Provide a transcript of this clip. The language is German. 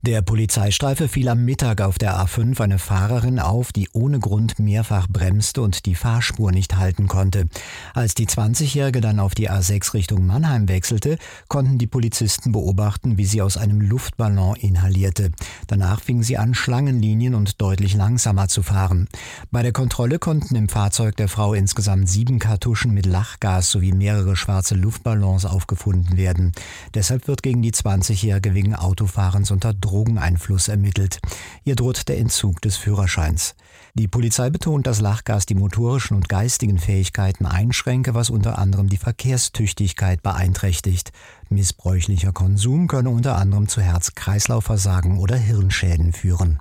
Der Polizeistreife fiel am Mittag auf der A5 eine Fahrerin auf, die ohne Grund mehrfach bremste und die Fahrspur nicht halten konnte. Als die 20-Jährige dann auf die A6 Richtung Mannheim wechselte, konnten die Polizisten beobachten, wie sie aus einem Luftballon inhalierte. Danach fing sie an, Schlangenlinien und deutlich langsamer zu fahren. Bei der Kontrolle konnten im Fahrzeug der Frau insgesamt 7 Kartuschen mit Lachgas sowie mehrere schwarze Luftballons aufgefunden werden. Deshalb wird gegen die 20-Jährige wegen Autofahrens unter Drogeneinfluss ermittelt. Ihr droht der Entzug des Führerscheins. Die Polizei betont, dass Lachgas die motorischen und geistigen Fähigkeiten einschränke, was unter anderem die Verkehrstüchtigkeit beeinträchtigt. Missbräuchlicher Konsum könne unter anderem zu Herz-Kreislauf-Versagen oder Hirnschäden führen.